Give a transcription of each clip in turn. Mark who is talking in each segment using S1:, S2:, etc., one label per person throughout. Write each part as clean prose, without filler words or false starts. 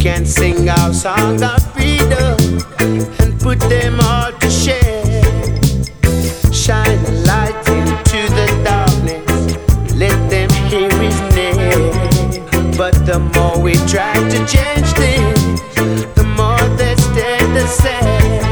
S1: can sing our songs of freedom and put them all to share. Shine a light into the darkness, let them hear his name. But the more we try to change things, the more they stay the same.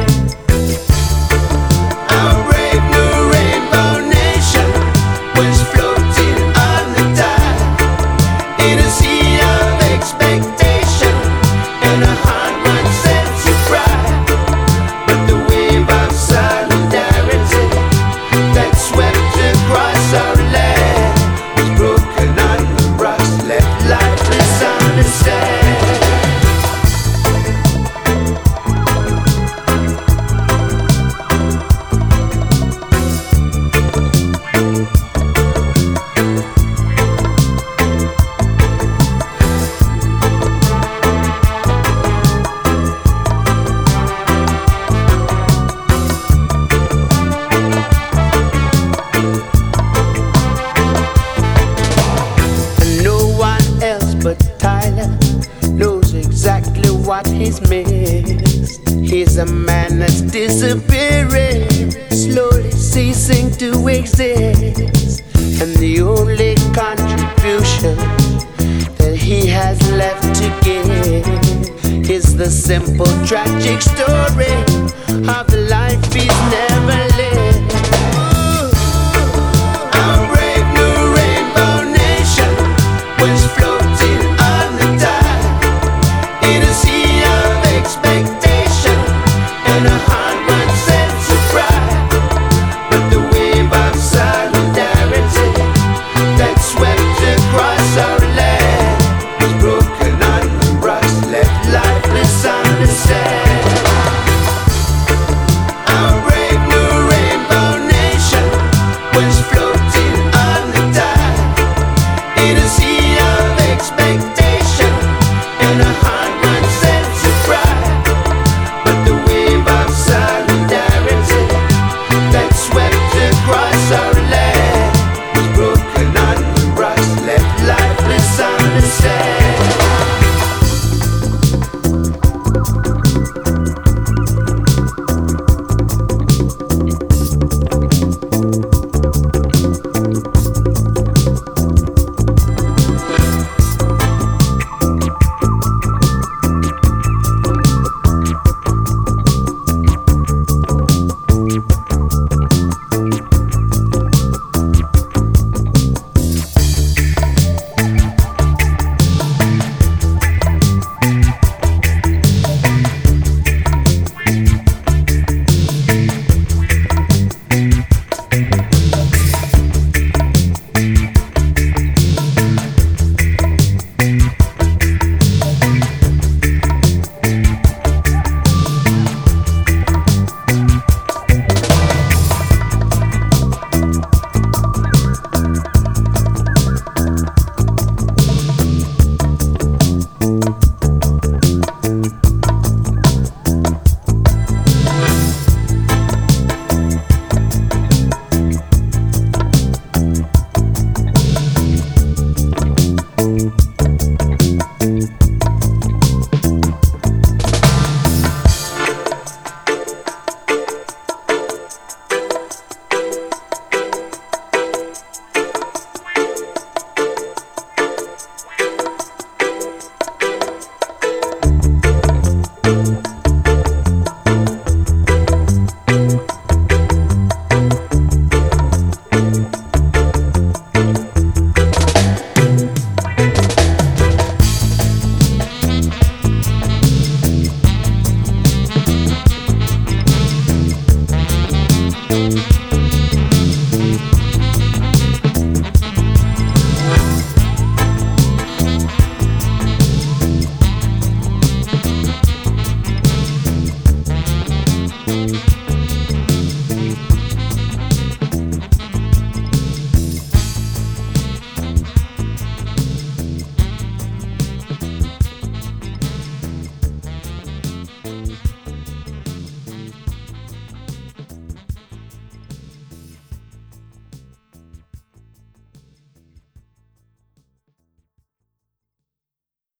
S1: Our brave new rainbow nation was floating on the tide in a sea of expectation and a heart once set to pride. But the wave of solidarity that swept across our land was broken on the rocks, left lifeless on the sand. But Tyler knows exactly what he's missed. He's a man that's disappearing, slowly ceasing to exist. And the only contribution that he has left to give is the simple tragic story of the life he's never lived.